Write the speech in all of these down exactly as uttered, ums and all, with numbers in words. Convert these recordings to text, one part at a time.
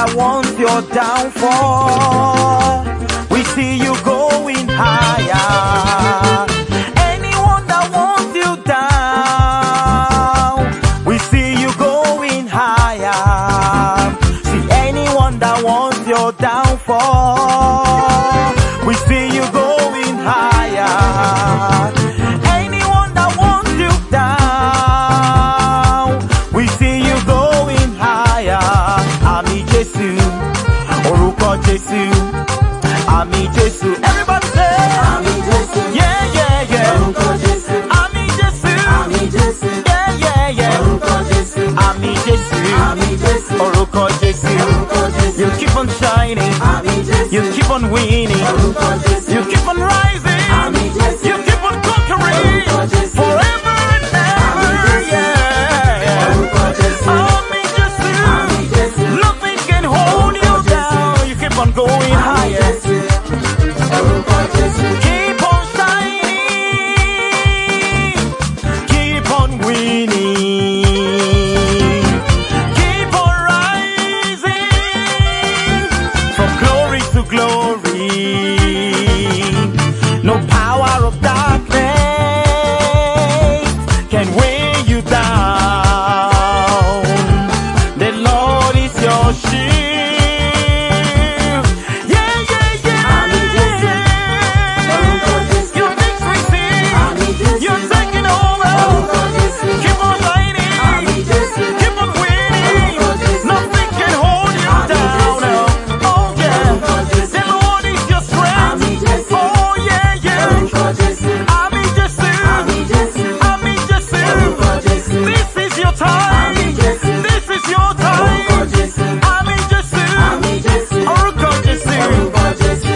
that wants your downfall, we see you going higher. Anyone that wants you down, we see you going higher. See anyone that wants your downfall, we see you going higher. Anyone that wants you down, we see you going higher. Ami Jesu, Orúkọ Jesu, Ami Jesu. Everybody say, Ami Jesu. Yeah, yeah, yeah. Orúkọ Jesu. Ami Jesu. Ami Jesu. Yeah, yeah, yeah. Orúkọ Jesu. Ami Jesu. Ami Jesu. Orúkọ Jesu. Orúkọ Jesu. You keep on shining. Ami Jesu. You keep on winning. Orúkọ Jesu. You keep on rising. Ami Jesu. You keep on conquering. Orúkọ Jesu. Forever and ever. Yeah, yeah. Orúkọ Jesu. Ami Jesu. Ami Jesu. Nothing can hold you down. You keep on going higher. Orúkọ Jesu. Keep on shining. Keep on winning. Keep on rising from glory to glory. No power of darkness can weigh you down. The Lord is your shield. Yeah, yeah, yeah. Ami Jesu. Orúkọ Jesu. Your victory Ami sing. Jesu. You're taking over. Orúkọ Jesu. Keep on shining. Ami Jesu. Keep on winning. Orúkọ Jesu. Nothing can hold you Ami down. Jesu. Oh yeah. Orúkọ Jesu. The Lord is your strength. Ami Jesu. Oh yeah, yeah. Orúkọ Jesu. Ami Jesu. Ami Jesu. Ami Jesu. Orúkọ Jesu. This is your time. Ami Jesu. This is your Orúkọ time. Jesu. Ami Jesu. Ami Jesu. Orúkọ Jesu. Orúkọ Jesu.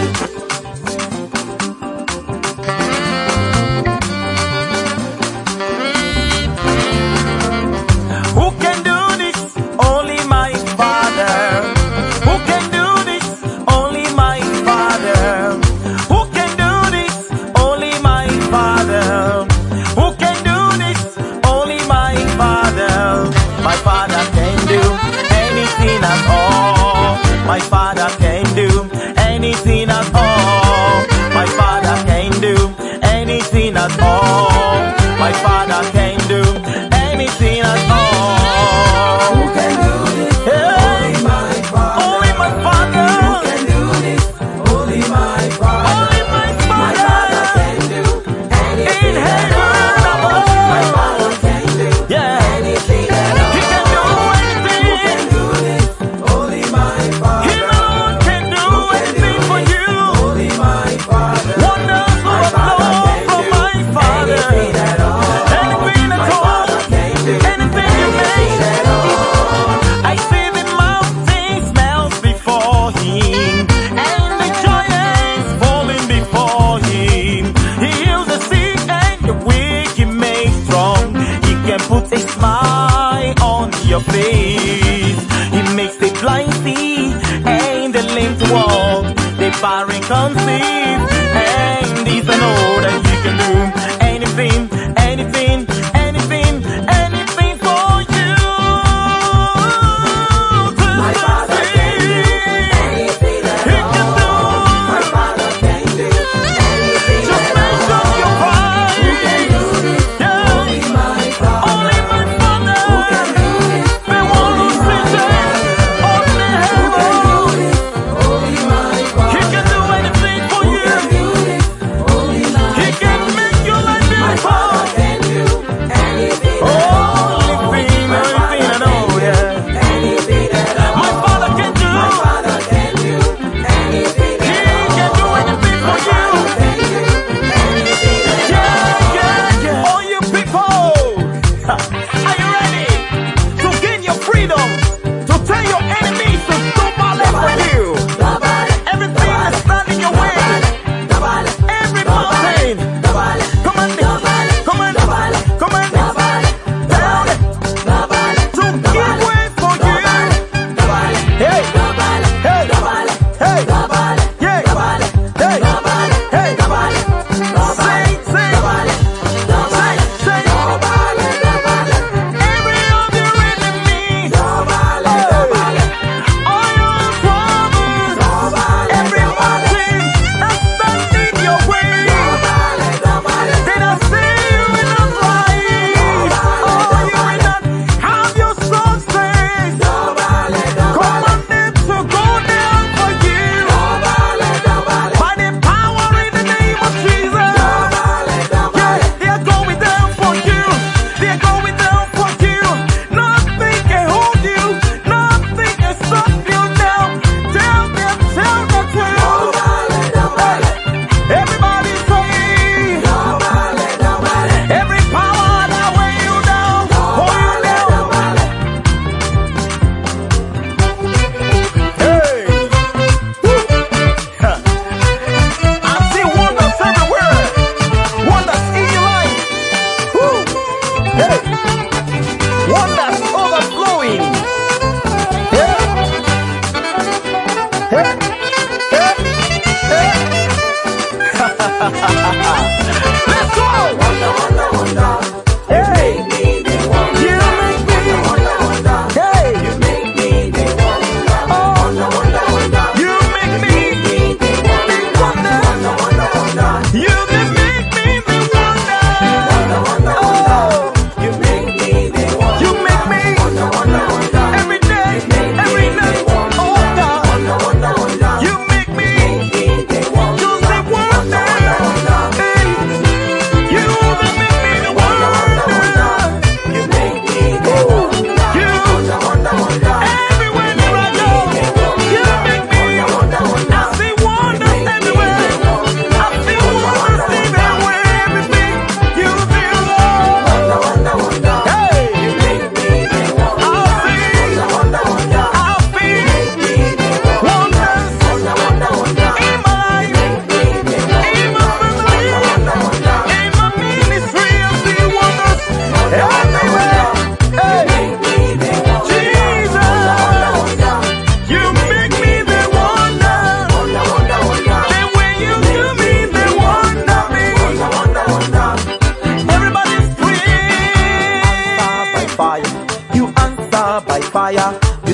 Who can do this? Only my Father. Who can do this? Only my Father. Who can do this? Only my Father. Who can do this? Only my Father. My Father can do anything at all. My Father can do anything at all. My Father can do anything at all. My Father can do anything at all. Who can do this? Yeah. Only my Father. Only my Father. Who can do this? Only my Father. Only my My Father. Father can do anything In at heaven all. above. My Father can do Yeah. anything at all. He can do Who anything. can do this? Only my Father. He alone can do Who can anything do for this? you. Only my Father. Wonders My will Father flow can from do my Father. anything at all. Anything at My all. Father can do Anything you anything make. at all. I see the mountains melt before him, and the giants falling before him. He heals the sick and the weak, he makes strong. He can put a smile on your face. He makes the blind see and the lame to walk, the barren conceive, and he's an old that he can do anything, anything, anything, anything for you. My Father can do anything at He can do. all. My Father can do anything Just at mention all. your Who can pride. do this? Yeah. Only my Father. Only my Father. Who can do this? The one who sits on Who can heaven. do this? Only my He Father. can do anything for you.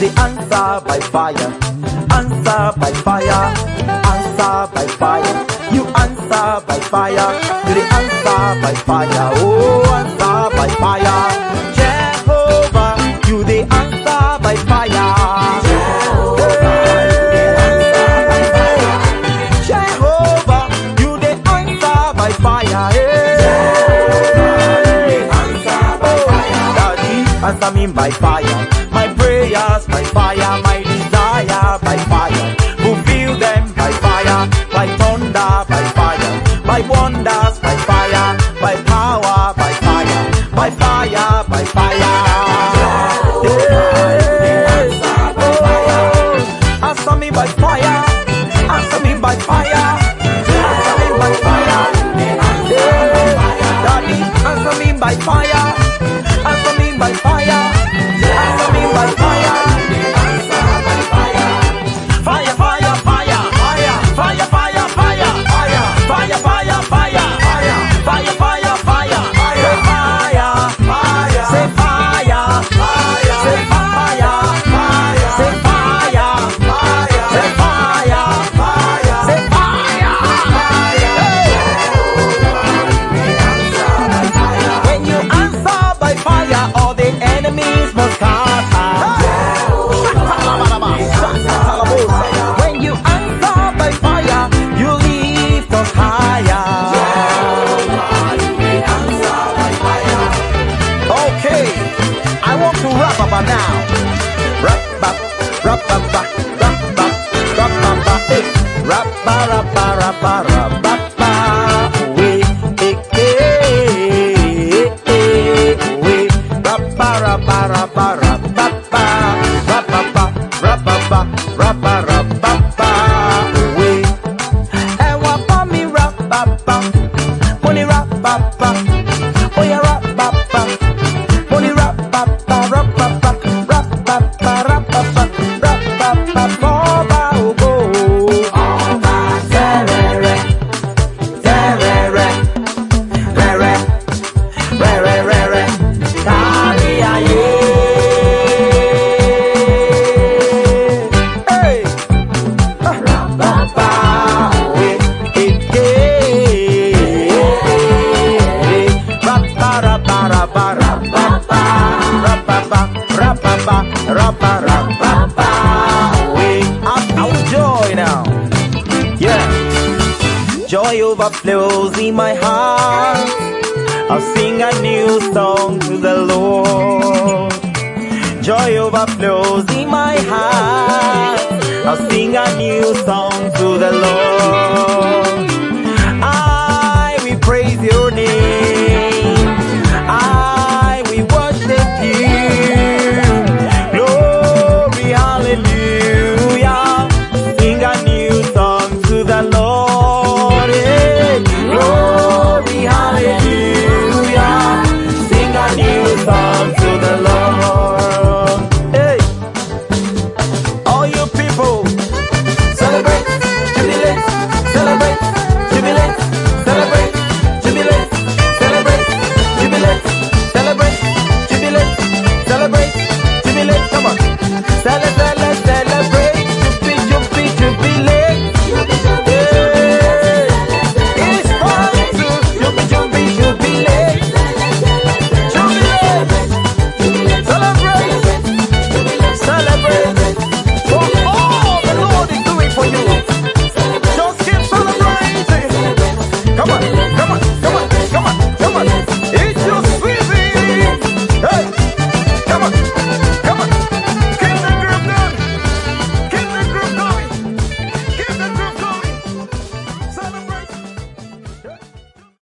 the answer by fire, answer by fire, answer by fire. You answer by fire, to the answer by fire, oh answer by fire. Jehovah, you the answer by fire. Jehovah, you the answer by fire. Answer me by fire, my prayers by fire, my desire by fire, fulfill them by fire, by thunder by fire, by wonders by fire, by power by fire, by fire, by fire. Yeah. Answer me by fire, answer me by fire, answer me by fire. Yeah. Daddy, answer me by fire. Answer me by fire. Answer me by fire. Answer by fire. Fire, fire, fire, fire, fire, fire, fire, fire, fire, fire, fire, fire, fire, fire, fire, say fire, fire, say fire, fire, say fire, fire, say fire, fire, say fire, fire. When you answer by fire, all the enemies must scatter. When you answer by fire, you lift us higher. Okay, I want to rap about now. Rap, rap, rap, rap, rap, rap, rap, rap, rap, hey. Rap, rap, rap, rap, rap, rap, rap, wait, hey, hey, hey, wait. Rap, rap, rap, rap, rap, rap, rap, rap, rap, rap, rap, rap, wait. And what for me rap, rap, rap, money rap, rap, rap, oh yeah rap, rap, rap, money rap, rap, rap, rap, rap, rap, rap, rap, rap, rap, rap, rap, rap, rap, Oba ogo, Oba terere, terere, rere, rere, rere, kari aye. Hey, rapa, we, ike, rapa, rapa, rapa, rapa, rapa, rapa, rapa, rapa, we. I feel joy now. Yeah, joy overflows in my heart. I'll sing a new song to the Lord. Joy overflows in my heart. I'll sing a new song to the Lord.